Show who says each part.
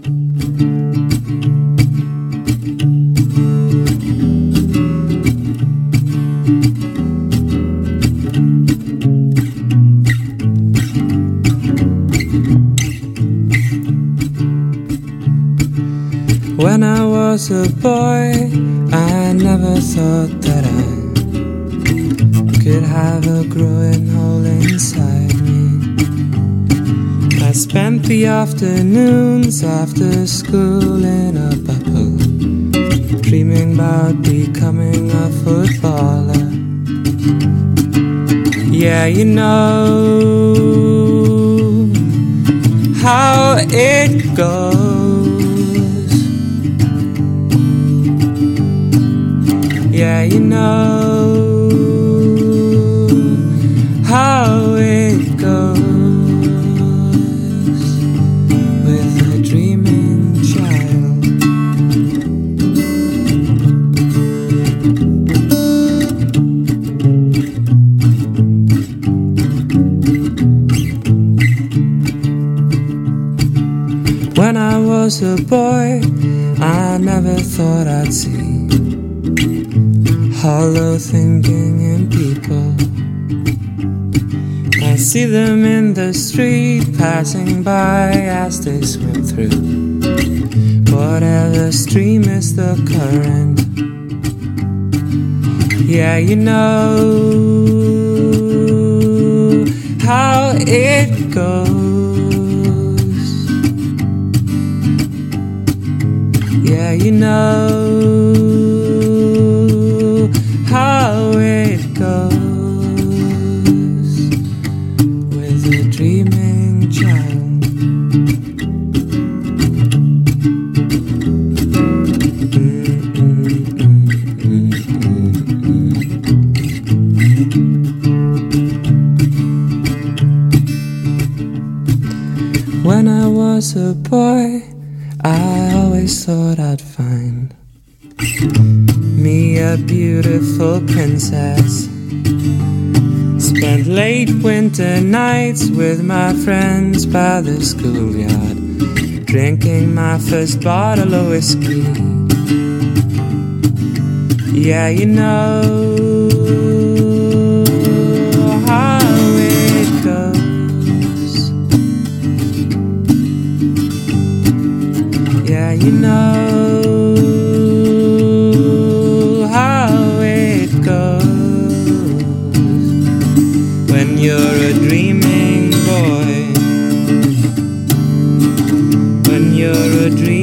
Speaker 1: When I was a boy, I never thought that I could have a growing hole inside me. I spent the afternoons after school in a bubble, dreaming about becoming a footballer. Yeah, you know how it goes. Yeah, you know how it goes with a dreaming child. When I was a boy, I never thought I'd see hollow thinking in people. I see them in the street, passing by as they swim through whatever stream is the current. Yeah, you know how it goes. Yeah, you know how it goes with a dreaming child. When I was a boy, I always thought I'd find me a beautiful princess. Spent late winter nights with my friends by the schoolyard, drinking my first bottle of whiskey. Yeah, you know how it goes. Yeah, you know when you're a dreaming boy, when you're a dreaming